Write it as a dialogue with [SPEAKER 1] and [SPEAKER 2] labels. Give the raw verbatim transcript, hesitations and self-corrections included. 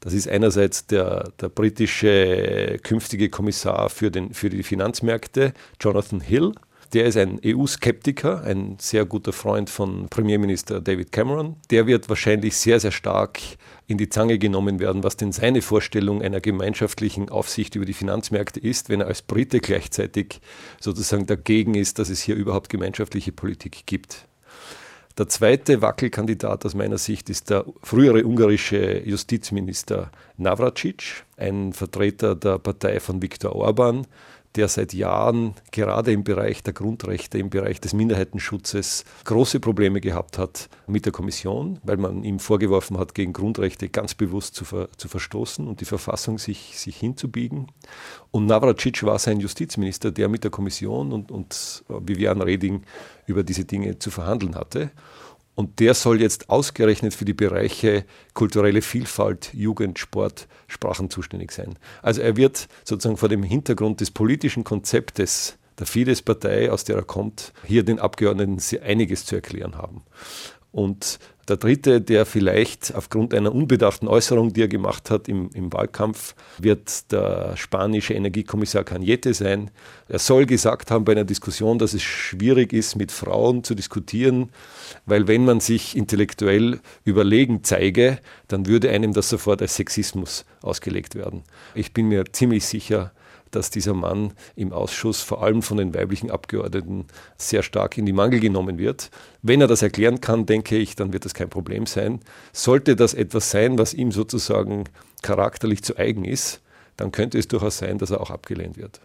[SPEAKER 1] Das ist einerseits der, der britische künftige Kommissar für, den, für die Finanzmärkte, Jonathan Hill. Der ist ein E U-Skeptiker, ein sehr guter Freund von Premierminister David Cameron. Der wird wahrscheinlich sehr, sehr stark in die Zange genommen werden, was denn seine Vorstellung einer gemeinschaftlichen Aufsicht über die Finanzmärkte ist, wenn er als Brite gleichzeitig sozusagen dagegen ist, dass es hier überhaupt gemeinschaftliche Politik gibt. Der zweite Wackelkandidat aus meiner Sicht ist der frühere ungarische Justizminister Navracsics, ein Vertreter der Partei von Viktor Orban, der seit Jahren gerade im Bereich der Grundrechte, im Bereich des Minderheitenschutzes große Probleme gehabt hat mit der Kommission, weil man ihm vorgeworfen hat, gegen Grundrechte ganz bewusst zu, ver, zu verstoßen und die Verfassung sich, sich hinzubiegen. Und Navracsics war sein Justizminister, der mit der Kommission und, und Viviane Reding über diese Dinge zu verhandeln hatte. Und der soll jetzt ausgerechnet für die Bereiche kulturelle Vielfalt, Jugend, Sport, Sprachen zuständig sein. Also er wird sozusagen vor dem Hintergrund des politischen Konzeptes der Fidesz-Partei, aus der er kommt, hier den Abgeordneten sehr einiges zu erklären haben. Und der dritte, der vielleicht aufgrund einer unbedachten Äußerung, die er gemacht hat im, im Wahlkampf, wird der spanische Energiekommissar Cañete sein. Er soll gesagt haben bei einer Diskussion, dass es schwierig ist, mit Frauen zu diskutieren, weil wenn man sich intellektuell überlegen zeige, dann würde einem das sofort als Sexismus ausgelegt werden. Ich bin mir ziemlich sicher, dass dieser Mann im Ausschuss vor allem von den weiblichen Abgeordneten sehr stark in die Mangel genommen wird. Wenn er das erklären kann, denke ich, dann wird das kein Problem sein. Sollte das etwas sein, was ihm sozusagen charakterlich zu eigen ist, dann könnte es durchaus sein, dass er auch abgelehnt wird.